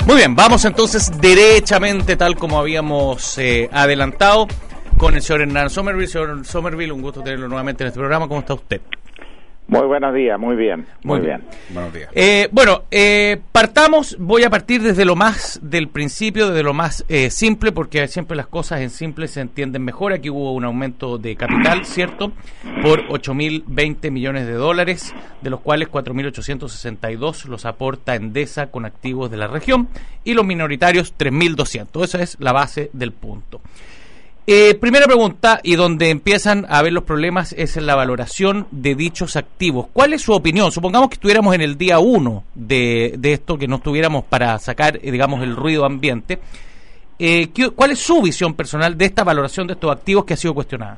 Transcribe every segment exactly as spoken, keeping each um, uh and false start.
Muy bien, vamos entonces derechamente, tal como habíamos eh, adelantado, con el señor Hernán Somerville. Señor Somerville, un gusto tenerlo nuevamente en este programa. ¿Cómo está usted? Muy buenos días, muy bien, muy, muy bien. bien. Buenos días. Eh, bueno, eh, partamos, voy a partir desde lo más del principio, desde lo más eh, simple, porque siempre las cosas en simple se entienden mejor. Aquí hubo un aumento de capital, ¿cierto?, por ocho mil veinte millones de dólares, de los cuales cuatro mil ochocientos sesenta y dos los aporta Endesa con activos de la región, y los minoritarios tres mil doscientos. Esa es la base del punto. Eh, primera pregunta, y donde empiezan a ver los problemas, es en la valoración de dichos activos. ¿Cuál es su opinión? Supongamos que estuviéramos en el día uno de, de esto, que no estuviéramos para sacar, eh, digamos, el ruido ambiente. Eh, ¿qué, ¿Cuál es su visión personal de esta valoración de estos activos que ha sido cuestionada?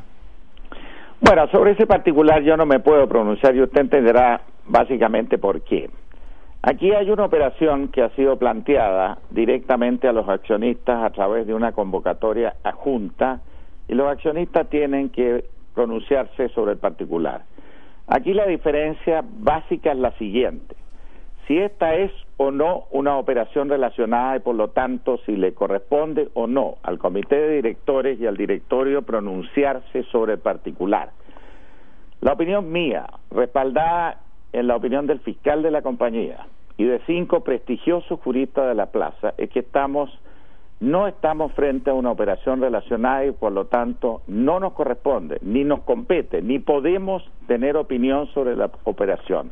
Bueno, sobre ese particular yo no me puedo pronunciar y usted entenderá básicamente por qué. Aquí hay una operación que ha sido planteada directamente a los accionistas a través de una convocatoria a junta, y los accionistas tienen que pronunciarse sobre el particular. Aquí la diferencia básica es la siguiente: si esta es o no una operación relacionada y por lo tanto si le corresponde o no al comité de directores y al directorio pronunciarse sobre el particular. La opinión mía, respaldada en la opinión del fiscal de la compañía y de cinco prestigiosos juristas de la plaza, es que estamos no estamos frente a una operación relacionada y por lo tanto no nos corresponde, ni nos compete, ni podemos tener opinión sobre la operación.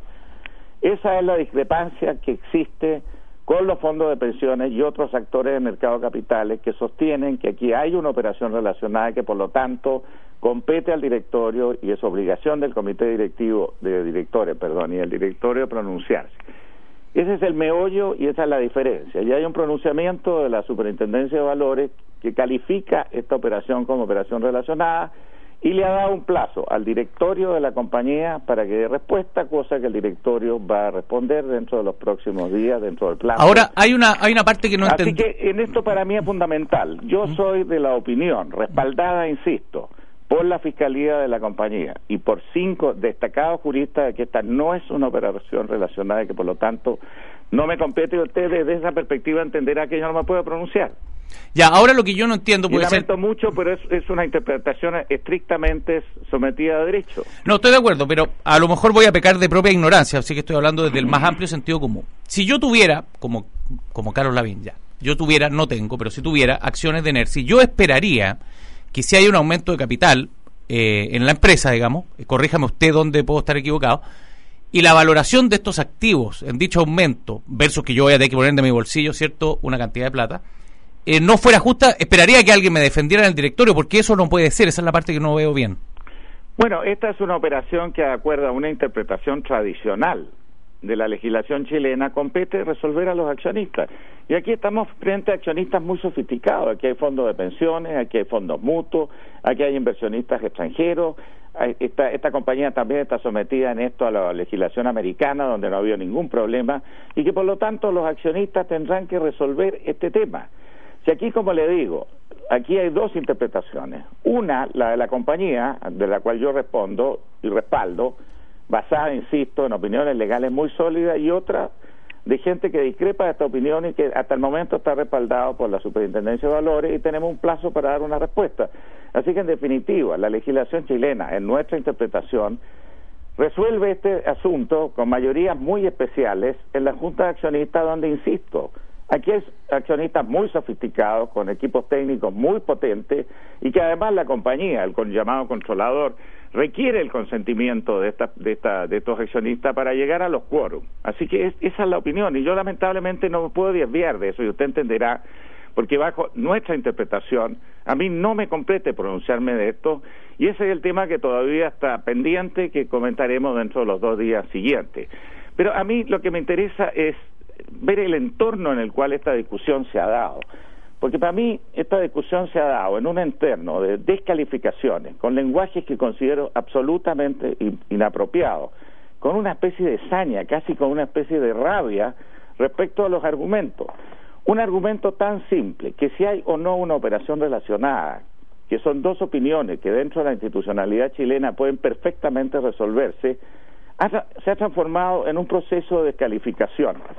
Esa es la discrepancia que existe con los fondos de pensiones y otros actores del mercado de capitales que sostienen que aquí hay una operación relacionada y que por lo tanto compete al directorio y es obligación del comité directivo de directores, perdón, y el directorio pronunciarse. Ese es el meollo y esa es la diferencia. Y hay un pronunciamiento de la Superintendencia de Valores que califica esta operación como operación relacionada y le ha dado un plazo al directorio de la compañía para que dé respuesta, cosa que el directorio va a responder dentro de los próximos días, dentro del plazo. Ahora, hay una hay una parte que no entendí. Así que en esto para mí es fundamental. Yo soy de la opinión, respaldada, insisto, por la Fiscalía de la compañía y por cinco destacados juristas, de que esta no es una operación relacionada y que por lo tanto no me compete. Usted desde esa perspectiva entenderá que yo no me puedo pronunciar. Ya, ahora lo que yo no entiendo puede y lamento ser... mucho, pero es, es una interpretación estrictamente sometida a derecho. No, estoy de acuerdo, pero a lo mejor voy a pecar de propia ignorancia, así que estoy hablando desde el más amplio sentido común. Si yo tuviera, como, como Carlos Lavín ya, yo tuviera, no tengo, pero si tuviera acciones de Nersi, yo esperaría que si hay un aumento de capital eh, en la empresa, digamos, eh, corríjame usted dónde puedo estar equivocado, y la valoración de estos activos en dicho aumento, versus que yo voy a tener que poner de mi bolsillo, ¿cierto?, una cantidad de plata, eh, no fuera justa, esperaría que alguien me defendiera en el directorio, porque eso no puede ser, esa es la parte que no veo bien. Bueno, esta es una operación que, de acuerdo a una interpretación tradicional de la legislación chilena, compete resolver a los accionistas. Y aquí estamos frente a accionistas muy sofisticados. Aquí hay fondos de pensiones, aquí hay fondos mutuos, aquí hay inversionistas extranjeros. Esta, esta compañía también está sometida en esto a la legislación americana, donde no ha habido ningún problema, y que por lo tanto los accionistas tendrán que resolver este tema. Si aquí, como le digo, aquí hay dos interpretaciones. Una, la de la compañía, de la cual yo respondo y respaldo, basada, insisto, en opiniones legales muy sólidas, y otra de gente que discrepa de esta opinión y que hasta el momento está respaldado por la Superintendencia de Valores, y tenemos un plazo para dar una respuesta. Así que, en definitiva, la legislación chilena, en nuestra interpretación, resuelve este asunto con mayorías muy especiales en la Junta de Accionistas, donde, insisto, aquí hay accionistas muy sofisticados, con equipos técnicos muy potentes, y que además la compañía, el llamado controlador, requiere el consentimiento de esta, de esta, de estos accionistas para llegar a los quórum. Así que es, esa es la opinión, y yo lamentablemente no me puedo desviar de eso, y usted entenderá, porque bajo nuestra interpretación, a mí no me compete pronunciarme de esto, y ese es el tema que todavía está pendiente, que comentaremos dentro de los dos días siguientes. Pero a mí lo que me interesa es ver el entorno en el cual esta discusión se ha dado. Porque para mí esta discusión se ha dado en un entorno de descalificaciones, con lenguajes que considero absolutamente inapropiados, con una especie de saña, casi con una especie de rabia respecto a los argumentos. Un argumento tan simple, que si hay o no una operación relacionada, que son dos opiniones que dentro de la institucionalidad chilena pueden perfectamente resolverse, ha, se ha transformado en un proceso de descalificación.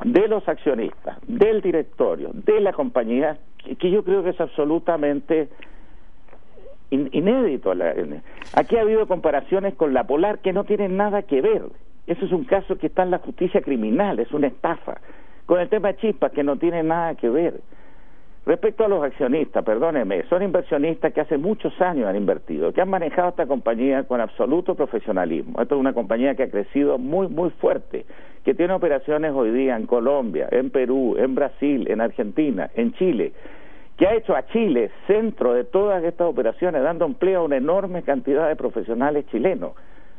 de los accionistas, del directorio, de la compañía, que, que yo creo que es absolutamente in, inédito. Aquí ha habido comparaciones con la Polar que no tienen nada que ver. Eso es un caso que está en la justicia criminal, es una estafa. Con el tema de Chispas, que no tiene nada que ver. Respecto a los accionistas, perdónenme, son inversionistas que hace muchos años han invertido, que han manejado esta compañía con absoluto profesionalismo. Esto es una compañía que ha crecido muy, muy fuerte, que tiene operaciones hoy día en Colombia, en Perú, en Brasil, en Argentina, en Chile, que ha hecho a Chile centro de todas estas operaciones, dando empleo a una enorme cantidad de profesionales chilenos.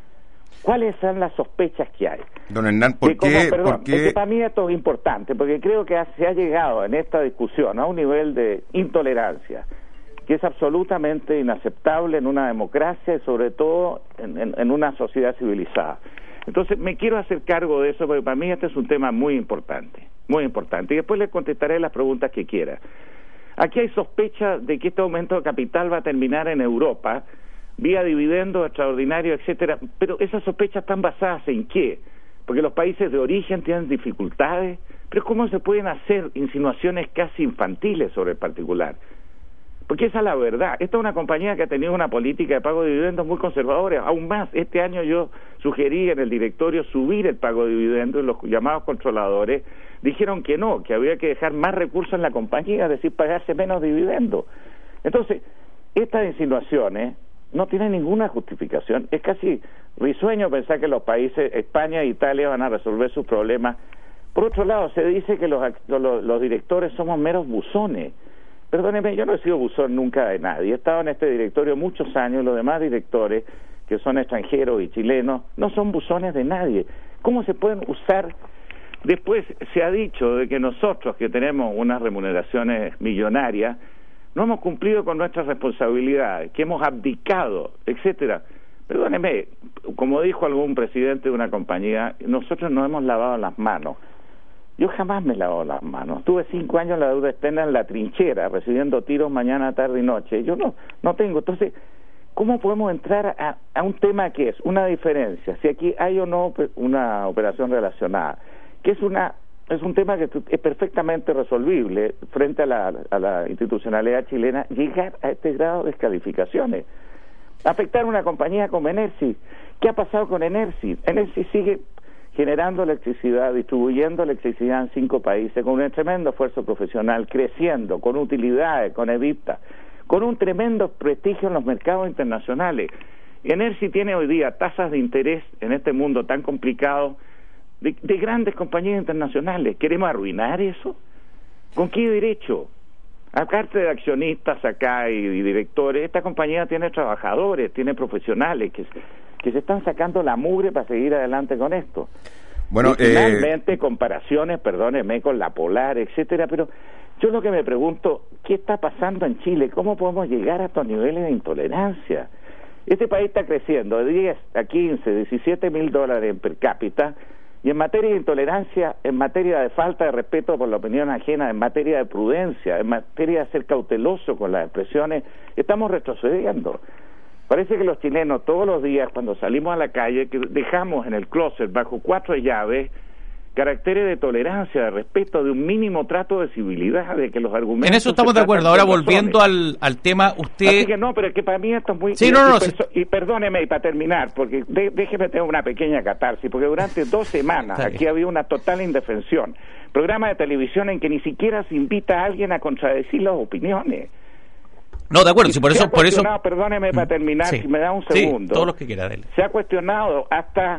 ¿Cuáles son las sospechas que hay? Don Hernán, ¿por cómo, qué? Perdón, ¿por qué? Es que para mí esto es importante, porque creo que ha, se ha llegado en esta discusión a un nivel de intolerancia que es absolutamente inaceptable en una democracia y sobre todo en, en, en una sociedad civilizada. Entonces me quiero hacer cargo de eso, porque para mí este es un tema muy importante, muy importante, y después le contestaré las preguntas que quiera. Aquí hay sospecha de que este aumento de capital va a terminar en Europa, vía dividendos extraordinarios, etcétera, pero esas sospechas están basadas ¿en qué? Porque los países de origen tienen dificultades, pero ¿cómo se pueden hacer insinuaciones casi infantiles sobre el particular? Porque esa es la verdad. Esta es una compañía que ha tenido una política de pago de dividendos muy conservadora. Aún más, este año yo sugerí en el directorio subir el pago de dividendos y los llamados controladores dijeron que no, que había que dejar más recursos en la compañía, es decir, pagarse menos dividendos. Entonces, estas insinuaciones no tiene ninguna justificación. Es casi risueño pensar que los países, España e Italia, van a resolver sus problemas. Por otro lado, se dice que los, los, los directores somos meros buzones. Perdóneme, yo no he sido buzón nunca de nadie. He estado en este directorio muchos años. Los demás directores, que son extranjeros y chilenos, no son buzones de nadie. ¿Cómo se pueden usar? Después se ha dicho de que nosotros, que tenemos unas remuneraciones millonarias, no hemos cumplido con nuestras responsabilidades, que hemos abdicado, etcétera. Perdóneme, como dijo algún presidente de una compañía, nosotros nos hemos lavado las manos. Yo jamás me he lavado las manos. Tuve cinco años en la deuda externa en la trinchera, recibiendo tiros mañana, tarde y noche. Yo no, no tengo. Entonces, ¿cómo podemos entrar a, a un tema que es una diferencia? Si aquí hay o no una operación relacionada, que es una es un tema que es perfectamente resolvible frente a la, a la institucionalidad chilena, llegar a este grado de descalificaciones. Afectar a una compañía como Energy. ¿Qué ha pasado con Energy? Energy sigue generando electricidad, distribuyendo electricidad en cinco países, con un tremendo esfuerzo profesional, creciendo, con utilidades, con EBITDA, con un tremendo prestigio en los mercados internacionales. Energy tiene hoy día tasas de interés en este mundo tan complicado, De, de grandes compañías internacionales. ¿Queremos arruinar eso? ¿Con qué derecho? Aparte de accionistas acá y, y directores, esta compañía tiene trabajadores, tiene profesionales que, que se están sacando la mugre para seguir adelante con esto. Bueno, y finalmente, eh... comparaciones, perdónenme, con la Polar, etcétera, pero yo lo que me pregunto, ¿qué está pasando en Chile? ¿Cómo podemos llegar a estos niveles de intolerancia? Este país está creciendo de diez a quince, diecisiete mil dólares per cápita. Y en materia de intolerancia, en materia de falta de respeto por la opinión ajena, en materia de prudencia, en materia de ser cauteloso con las expresiones, estamos retrocediendo. Parece que los chilenos todos los días cuando salimos a la calle, que dejamos en el closet bajo cuatro llaves caracteres de tolerancia, de respeto, de un mínimo trato de civilidad, de que los argumentos... En eso estamos de acuerdo. Ahora, volviendo al, al tema, usted... Así que no, pero es que para mí esto es muy... Sí, y, no, no, y, sí. y perdóneme, y para terminar, porque de, déjeme tener una pequeña catarsis, porque durante dos semanas aquí había una total indefensión. Programa de televisión en que ni siquiera se invita a alguien a contradecir las opiniones. No, de acuerdo, si por eso... por eso Perdóneme, para terminar, sí. Si me da un segundo. Sí, todos los que quiera, dele. Se ha cuestionado hasta...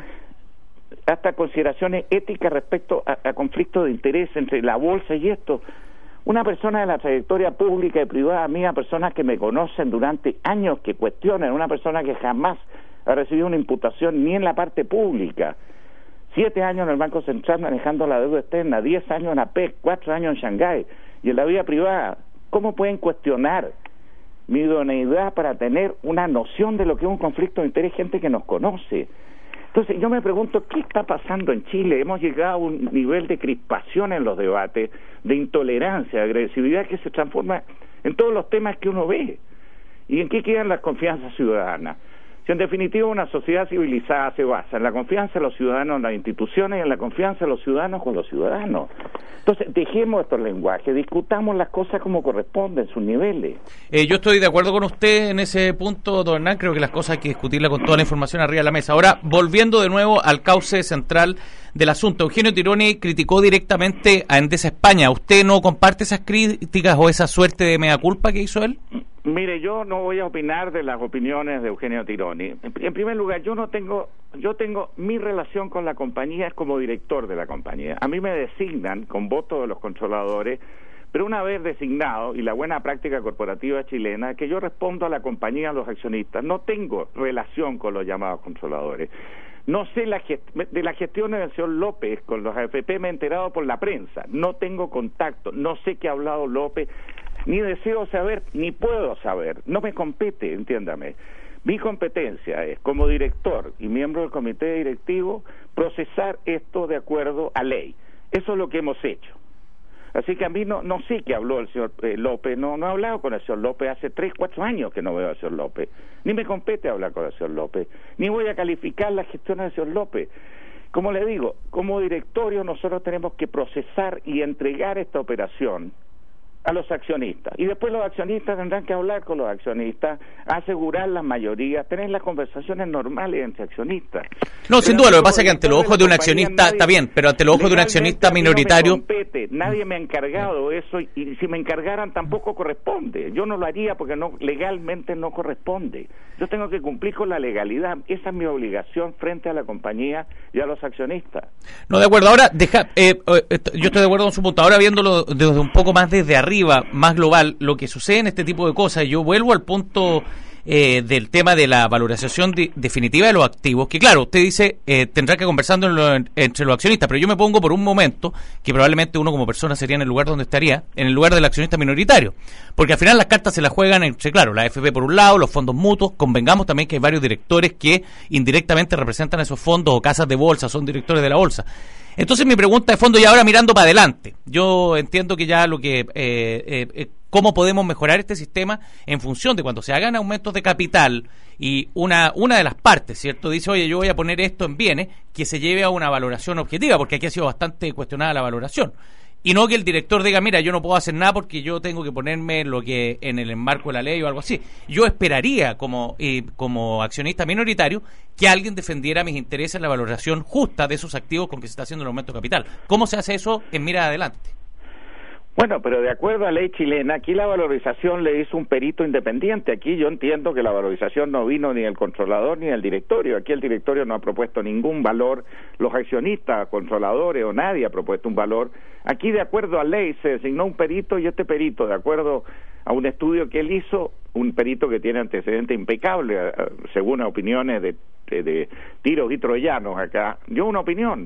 hasta consideraciones éticas respecto a, a conflictos de interés entre la bolsa y esto. Una persona de la trayectoria pública y privada mía, personas que me conocen durante años, que cuestionan, una persona que jamás ha recibido una imputación ni en la parte pública, siete años en el Banco Central manejando la deuda externa, diez años en A P E C, cuatro años en Shanghái, y en la vida privada, ¿cómo pueden cuestionar mi idoneidad para tener una noción de lo que es un conflicto de interés, gente que nos conoce? Entonces yo me pregunto, ¿qué está pasando en Chile? Hemos llegado a un nivel de crispación en los debates, de intolerancia, de agresividad que se transforma en todos los temas que uno ve. ¿Y en qué quedan las confianzas ciudadanas? Si en definitiva una sociedad civilizada se basa en la confianza de los ciudadanos en las instituciones y en la confianza de los ciudadanos con los ciudadanos. Entonces, dejemos estos lenguajes, discutamos las cosas como corresponden, sus niveles. Eh, yo estoy de acuerdo con usted en ese punto, don Hernán, creo que las cosas hay que discutirlas con toda la información arriba de la mesa. Ahora, volviendo de nuevo al cauce central del asunto, Eugenio Tironi criticó directamente a Endesa España. ¿Usted no comparte esas críticas o esa suerte de mea culpa que hizo él? Mire, yo no voy a opinar de las opiniones de Eugenio Tironi. En primer lugar, yo no tengo, yo tengo mi relación con la compañía es como director de la compañía. A mí me designan con voto de los controladores, pero una vez designado, y la buena práctica corporativa chilena, que yo respondo a la compañía, a los accionistas. No tengo relación con los llamados controladores. No sé la gest- de la gestión del señor López con los A F P, me he enterado por la prensa. No tengo contacto, no sé qué ha hablado López, ni deseo saber, ni puedo saber. No me compete, entiéndame. Mi competencia es, como director y miembro del comité directivo, procesar esto de acuerdo a ley. Eso es lo que hemos hecho. Así que a mí no no sé qué habló el señor eh, López, no no he hablado con el señor López, hace tres, cuatro años que no veo al señor López, ni me compete hablar con el señor López, ni voy a calificar la gestión del señor López. Como le digo, como directorio nosotros tenemos que procesar y entregar esta operación a los accionistas, y después los accionistas tendrán que hablar con los accionistas, asegurar las mayorías, tener las conversaciones normales entre accionistas. No, pero sin duda, lo que pasa es que ante los ojos de un accionista, nadie, está bien, pero ante los ojos de un accionista minoritario... No me compete, nadie me ha encargado eso, y, y si me encargaran tampoco corresponde. Yo no lo haría porque no legalmente no corresponde. Yo tengo que cumplir con la legalidad, esa es mi obligación frente a la compañía y a los accionistas. No, de acuerdo, ahora, deja, eh, eh, yo estoy de acuerdo con su punto, ahora viéndolo desde un poco más desde arriba, más global, lo que sucede en este tipo de cosas, yo vuelvo al punto eh, del tema de la valorización de, definitiva de los activos, que claro, usted dice, eh, tendrá que conversando en lo, en, entre los accionistas, pero yo me pongo por un momento, que probablemente uno como persona sería en el lugar donde estaría, en el lugar del accionista minoritario, porque al final las cartas se las juegan entre, claro, la A F P por un lado, los fondos mutuos, convengamos también que hay varios directores que indirectamente representan esos fondos o casas de bolsa, son directores de la bolsa. Entonces mi pregunta de fondo, y ahora mirando para adelante, yo entiendo que ya lo que, eh, eh, eh, cómo podemos mejorar este sistema en función de cuando se hagan aumentos de capital y una una de las partes, ¿cierto? Dice, oye, yo voy a poner esto en bienes, que se lleve a una valoración objetiva, porque aquí ha sido bastante cuestionada la valoración. Y no que el director diga, mira, yo no puedo hacer nada porque yo tengo que ponerme lo que en el marco de la ley o algo así. Yo esperaría, como eh, como accionista minoritario, que alguien defendiera mis intereses en la valoración justa de esos activos con que se está haciendo el aumento de capital. ¿Cómo se hace eso en mira adelante? Bueno, pero de acuerdo a la ley chilena, aquí la valorización le hizo un perito independiente. Aquí yo entiendo que la valorización no vino ni del controlador ni del directorio. Aquí el directorio no ha propuesto ningún valor, los accionistas, controladores o nadie ha propuesto un valor. Aquí, de acuerdo a ley, se designó un perito, y este perito, de acuerdo a un estudio que él hizo, un perito que tiene antecedente impecable, según opiniones de, de, de tiros y troyanos acá, dio una opinión.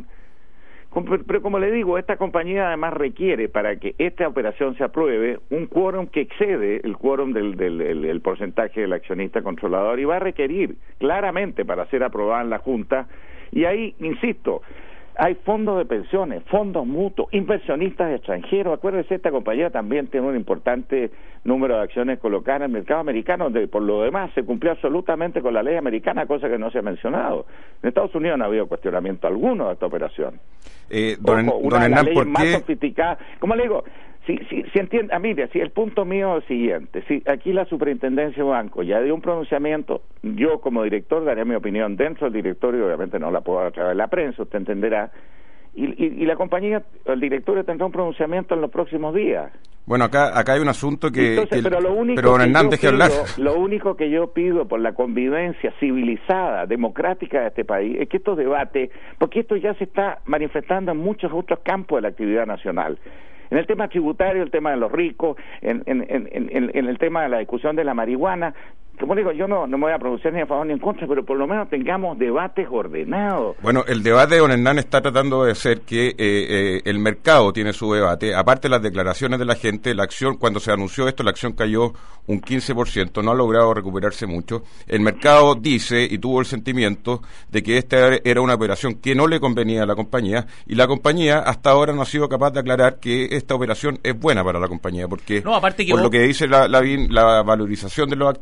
Pero como le digo, esta compañía además requiere, para que esta operación se apruebe, un quórum que excede el quórum del, del, del, del porcentaje del accionista controlador, y va a requerir claramente para ser aprobada en la Junta. Y ahí, insisto, hay fondos de pensiones, fondos mutuos, inversionistas extranjeros. Acuérdense, esta compañía también tiene un importante número de acciones colocadas en el mercado americano, donde por lo demás se cumplió absolutamente con la ley americana, cosa que no se ha mencionado. En Estados Unidos no ha habido cuestionamiento alguno de esta operación. Eh, don, Ojo, una don de las Hernán, leyes ¿por más qué? sofisticadas. Como le digo, si, si, si entiende, ah, mire, si el punto mío es el siguiente, si aquí la Superintendencia de Banco ya dio un pronunciamiento, yo como director daré mi opinión dentro del directorio, obviamente no la puedo dar a través de la prensa, usted entenderá, y, y, y la compañía, el directorio tendrá un pronunciamiento en los próximos días. Bueno, acá acá hay un asunto que... Entonces, que pero lo único pero don que Hernán, yo deje pido, hablar. lo único que yo pido por la convivencia civilizada, democrática de este país, es que estos debates, porque esto ya se está manifestando en muchos otros campos de la actividad nacional. En el tema tributario, el tema de los ricos, en, en, en, en, en el tema de la discusión de la marihuana, como digo, yo no, no me voy a pronunciar ni a favor ni en contra, pero por lo menos tengamos debates ordenados. Bueno, el debate de don Hernán está tratando de ser que eh, eh, el mercado tiene su debate, aparte de las declaraciones de la gente, la acción, cuando se anunció esto, la acción cayó un quince por ciento, no ha logrado recuperarse mucho. El mercado dice y tuvo el sentimiento de que esta era una operación que no le convenía a la compañía, y la compañía hasta ahora no ha sido capaz de aclarar que esta operación es buena para la compañía, porque no, aparte que por vos... lo que dice la, la, la valorización de los activos,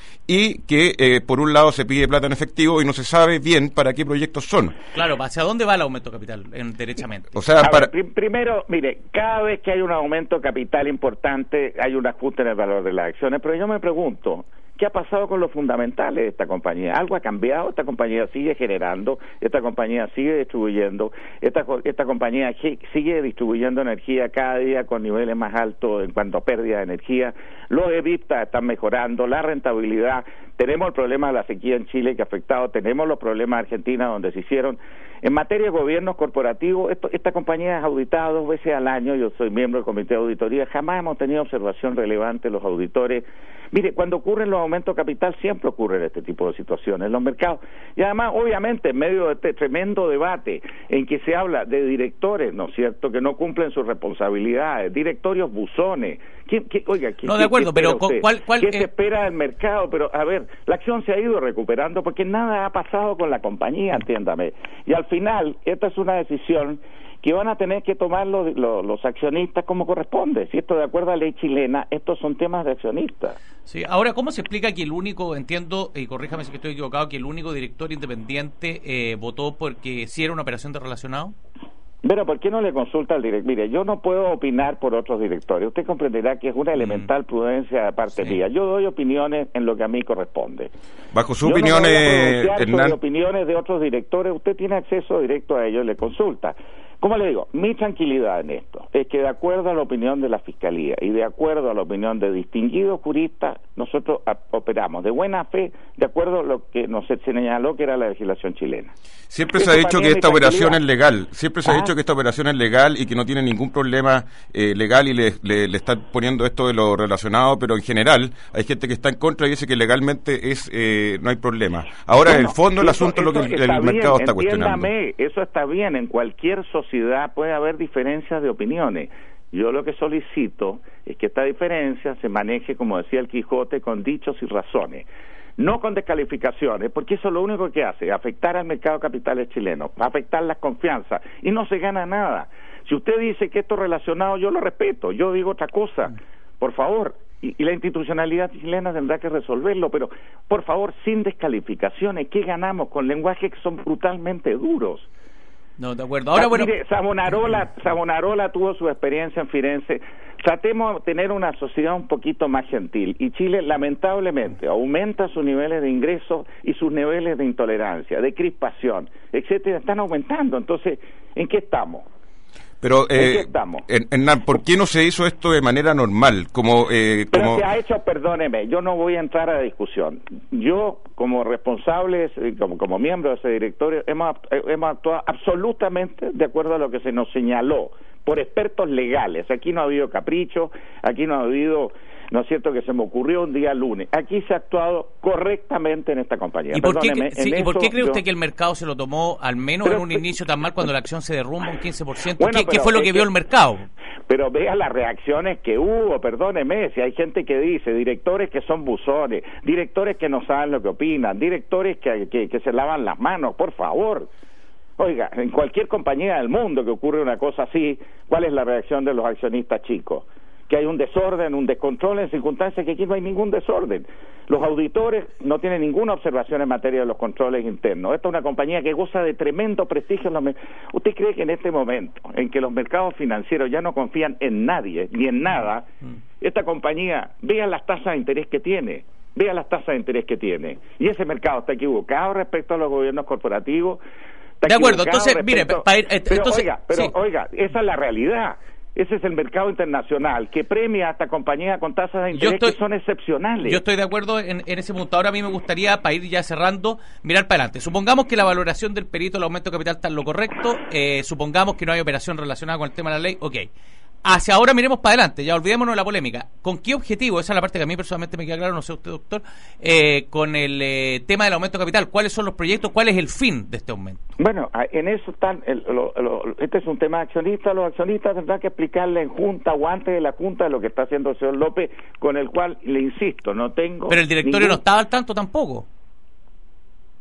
y que eh, por un lado se pide plata en efectivo y no se sabe bien para qué proyectos son. Claro, ¿hacia dónde va el aumento de capital en, derechamente? O sea, A para... ver, prim- primero, mire, cada vez que hay un aumento de capital importante hay un ajuste en el valor de las acciones, pero yo me pregunto, ¿qué ha pasado con los fundamentales de esta compañía? ¿Algo ha cambiado? Esta compañía sigue generando, esta compañía sigue distribuyendo, esta, esta compañía sigue distribuyendo energía cada día con niveles más altos en cuanto a pérdida de energía, los EBITDA están mejorando, la rentabilidad, tenemos el problema de la sequía en Chile que ha afectado, tenemos los problemas de Argentina donde se hicieron. En materia de gobiernos corporativos, esto, esta compañía es auditada dos veces al año, yo soy miembro del comité de auditoría, jamás hemos tenido observación relevante los auditores. Mire, cuando ocurren los aumentos de capital siempre ocurren este tipo de situaciones en los mercados. Y además, obviamente, en medio de este tremendo debate en que se habla de directores, ¿no es cierto?, que no cumplen sus responsabilidades, directorios buzones. ¿Quién, qué, oiga, ¿qué, no, de acuerdo, qué pero usted? ¿cuál, cuál, ¿Qué eh... se espera del mercado? Pero, a ver, la acción se ha ido recuperando porque nada ha pasado con la compañía, entiéndame. Y al final, esta es una decisión que van a tener que tomar los, los, los accionistas como corresponde. Si esto de acuerdo a la ley chilena, estos son temas de accionistas. Sí, ahora, ¿cómo se explica que el único, entiendo, y corríjame si estoy equivocado, que el único director independiente eh, votó porque sí era una operación de relacionado? Pero, ¿por qué no le consulta al director? Mire, yo no puedo opinar por otros directores. Usted comprenderá que es una elemental mm. prudencia de parte sí. mía. Yo doy opiniones en lo que a mí corresponde. Bajo su yo opinión, no eh, Hernán... opiniones de otros directores, usted tiene acceso directo a ellos y le consulta. Como le digo, mi tranquilidad en esto es que de acuerdo a la opinión de la Fiscalía y de acuerdo a la opinión de distinguidos juristas, nosotros operamos de buena fe, de acuerdo a lo que nos señaló que era la legislación chilena. Siempre se ha dicho que esta operación es legal, siempre se ha dicho que esta operación es legal y que no tiene ningún problema eh, legal y le, le, le están poniendo esto de lo relacionado, pero en general hay gente que está en contra y dice que legalmente es eh, no hay problema. Ahora, bueno, en el fondo del asunto es lo que el, el mercado está cuestionando. Eso está bien, en cualquier sociedad puede haber diferencias de opiniones. Yo lo que solicito es que esta diferencia se maneje, como decía el Quijote, con dichos y razones. No con descalificaciones, porque eso es lo único que hace, afectar al mercado de capitales chileno, afectar las confianzas, y no se gana nada. Si usted dice que esto es relacionado, yo lo respeto, yo digo otra cosa, por favor, y, y la institucionalidad chilena tendrá que resolverlo, pero por favor, sin descalificaciones. ¿Qué ganamos con lenguajes que son brutalmente duros? No, de acuerdo. Ahora, bueno... Mire, Savonarola, Savonarola tuvo su experiencia en Firenze. Tratemos de tener una sociedad un poquito más gentil. Y Chile, lamentablemente, aumenta sus niveles de ingresos y sus niveles de intolerancia, de crispación, etcétera. Están aumentando. Entonces, ¿en qué estamos? Pero, eh, Hernán, ¿por qué no se hizo esto de manera normal? Como, eh, Pero como... se ha hecho, perdóneme, yo no voy a entrar a la discusión. Yo, como responsable, como, como miembro de ese directorio, hemos, hemos actuado absolutamente de acuerdo a lo que se nos señaló por expertos legales. Aquí no ha habido capricho, aquí no ha habido... ¿no es cierto?, que se me ocurrió un día lunes. Aquí se ha actuado correctamente en esta compañía. ¿Y por qué, sí, ¿y por qué cree yo... usted que el mercado se lo tomó, al menos pero, en un inicio tan mal, cuando la acción se derrumba un quince por ciento? Bueno, ¿Qué, ¿Qué fue lo que, que vio el mercado? Pero vea las reacciones que hubo, perdóneme, si hay gente que dice, directores que son buzones, directores que no saben lo que opinan, directores que, que, que se lavan las manos, por favor. Oiga, en cualquier compañía del mundo que ocurre una cosa así, ¿cuál es la reacción de los accionistas chicos? Que hay un desorden, un descontrol en circunstancias que aquí no hay ningún desorden. Los auditores no tienen ninguna observación en materia de los controles internos. Esta es una compañía que goza de tremendo prestigio en los mercados. ¿Usted cree que en este momento, en que los mercados financieros ya no confían en nadie, ni en nada, esta compañía, vea las tasas de interés que tiene, vea las tasas de interés que tiene, y ese mercado está equivocado respecto a los gobiernos corporativos? De acuerdo, entonces, respecto... mire, pa, pa, pero, entonces, oiga, pero sí. oiga, esa es la realidad. Ese es el mercado internacional que premia a esta compañía con tasas de interés estoy, que son excepcionales. Yo estoy de acuerdo en, en ese punto. Ahora a mí me gustaría, para ir ya cerrando, mirar para adelante. Supongamos que la valoración del perito, el aumento de capital está en lo correcto, eh, supongamos que no hay operación relacionada con el tema de la ley, ok. Hacia ahora miremos para adelante, ya olvidémonos de la polémica. ¿Con qué objetivo? Esa es la parte que a mí personalmente me queda claro, no sé usted, doctor, eh, con el eh, tema del aumento de capital. ¿Cuáles son los proyectos? ¿Cuál es el fin de este aumento? Bueno, en eso están, el, lo, lo, este es un tema de accionistas, los accionistas tendrán que explicarle en junta o antes de la junta lo que está haciendo el señor López, con el cual, le insisto, no tengo... Pero el directorio ningún... no estaba al tanto tampoco.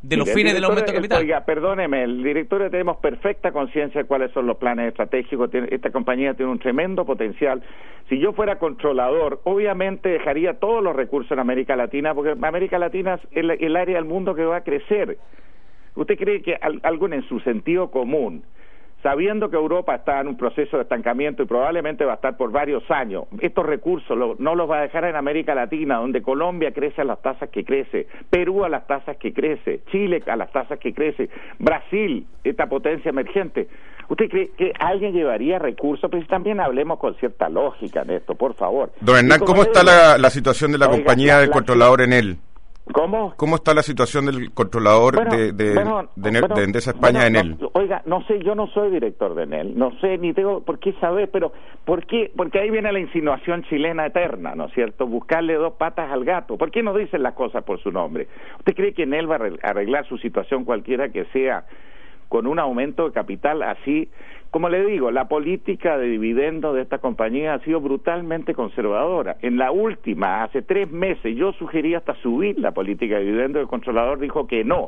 de los fines del aumento de capital. Oiga, perdóneme, el directorio tenemos perfecta conciencia de cuáles son los planes estratégicos. Esta compañía tiene un tremendo potencial. Si yo fuera controlador, obviamente dejaría todos los recursos en América Latina, porque América Latina es el, el área del mundo que va a crecer. ¿Usted cree que algo en su sentido común, sabiendo que Europa está en un proceso de estancamiento y probablemente va a estar por varios años, estos recursos lo, no los va a dejar en América Latina, donde Colombia crece a las tasas que crece, Perú a las tasas que crece, Chile a las tasas que crece, Brasil, esta potencia emergente? ¿Usted cree que alguien llevaría recursos? Pues también hablemos con cierta lógica en esto, por favor. Don Hernán, ¿cómo está la, la situación de la Oiga, compañía la, del la, controlador en él? ¿Cómo? ¿Cómo está la situación del controlador bueno, de, de, bueno, de, de, bueno, de Endesa España bueno, en él? No, oiga, no sé, yo no soy director de Enel, no sé, ni tengo por qué saber, pero ¿por qué? Porque ahí viene la insinuación chilena eterna, ¿no es cierto? Buscarle dos patas al gato. ¿Por qué no dicen las cosas por su nombre? ¿Usted cree que Enel va a arreglar su situación cualquiera que sea con un aumento de capital así? Como le digo, la política de dividendos de esta compañía ha sido brutalmente conservadora. En la última, hace tres meses, yo sugerí hasta subir la política de dividendos. El controlador dijo que no,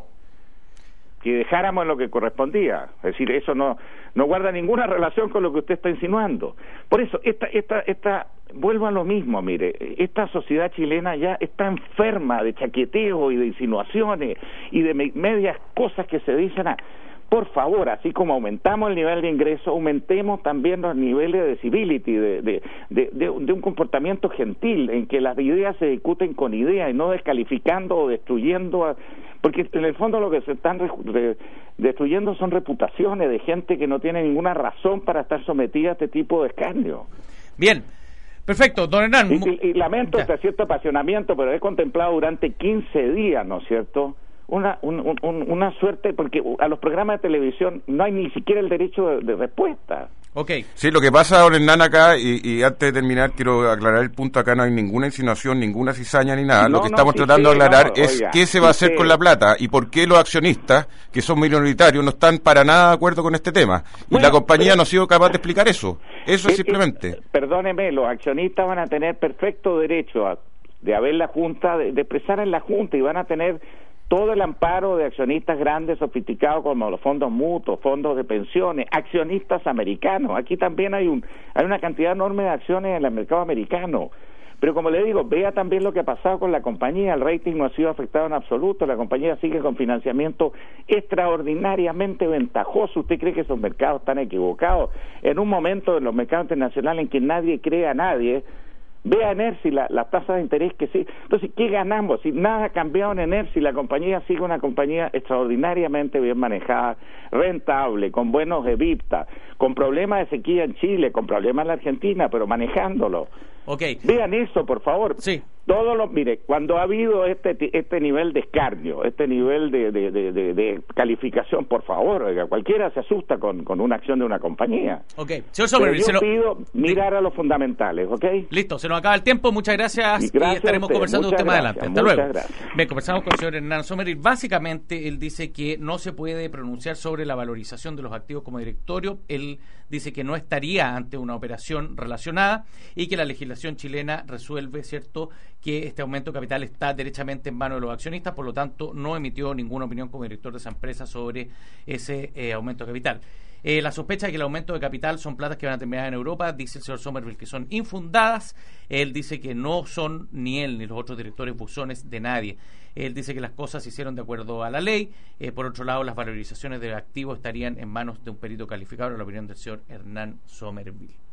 que dejáramos en lo que correspondía. Es decir, eso no no guarda ninguna relación con lo que usted está insinuando. Por eso, esta esta esta vuelvo a lo mismo, mire, esta sociedad chilena ya está enferma de chaqueteo y de insinuaciones y de me medias cosas que se dicen a... Por favor, así como aumentamos el nivel de ingreso, aumentemos también los niveles de civility, de, de, de, de, de un comportamiento gentil, en que las ideas se discuten con ideas y no descalificando o destruyendo, a, porque en el fondo lo que se están re, re, destruyendo son reputaciones de gente que no tiene ninguna razón para estar sometida a este tipo de escarnio. Bien. Perfecto, don Hernán. Y, y, y lamento este cierto apasionamiento, pero he contemplado durante quince días, ¿no es cierto?, Una, un, un, una suerte, porque a los programas de televisión no hay ni siquiera el derecho de, de respuesta. Okay. Sí, lo que pasa, don Hernán, acá, y, y antes de terminar, quiero aclarar el punto, acá no hay ninguna insinuación, ninguna cizaña ni nada. No, lo que no, estamos sí, tratando sí, de aclarar no, es oiga, qué se va a hacer sí. con la plata y por qué los accionistas, que son minoritarios, no están para nada de acuerdo con este tema. Y bueno, la compañía pero, no ha sido capaz de explicar eso. Eso es, es simplemente. Es, perdóneme, los accionistas van a tener perfecto derecho a, de haber la Junta, de, de expresar en la Junta, y van a tener todo el amparo de accionistas grandes, sofisticados, como los fondos mutuos, fondos de pensiones, accionistas americanos. Aquí también hay un hay una cantidad enorme de acciones en el mercado americano. Pero como le digo, vea también lo que ha pasado con la compañía. El rating no ha sido afectado en absoluto. La compañía sigue con financiamiento extraordinariamente ventajoso. ¿Usted cree que esos mercados están equivocados? En un momento en los mercados internacionales en que nadie cree a nadie, vea Energy, la, la tasa de interés que sí. Entonces, ¿qué ganamos? Si nada ha cambiado en Energy, la compañía sigue una compañía extraordinariamente bien manejada, rentable, con buenos EBITDA, con problemas de sequía en Chile, con problemas en la Argentina, pero manejándolo. Okay. Vean eso, por favor. Sí. Todos los, mire, cuando ha habido este este nivel de escarnio, este nivel de, de, de, de, de calificación, por favor, oiga, cualquiera se asusta con, con una acción de una compañía. Ok, señor Somerville, yo se lo... pido mirar a los fundamentales, ¿ok? Listo, se nos acaba el tiempo, muchas gracias y, gracias y estaremos conversando de usted más adelante. Hasta luego. Gracias. Bien, conversamos con el señor Hernán Somerville. Básicamente, él dice que no se puede pronunciar sobre la valorización de los activos como directorio. Él dice que no estaría ante una operación relacionada y que la legislación chilena resuelve, ¿cierto?, que este aumento de capital está derechamente en manos de los accionistas, por lo tanto no emitió ninguna opinión como director de esa empresa sobre ese eh, aumento de capital. Eh, la sospecha de que el aumento de capital son platas que van a terminar en Europa, dice el señor Somerville que son infundadas. Él dice que no son ni él ni los otros directores buzones de nadie. Él dice que las cosas se hicieron de acuerdo a la ley. Eh, por otro lado, las valorizaciones de activos estarían en manos de un perito calificado, en la opinión del señor Hernán Somerville.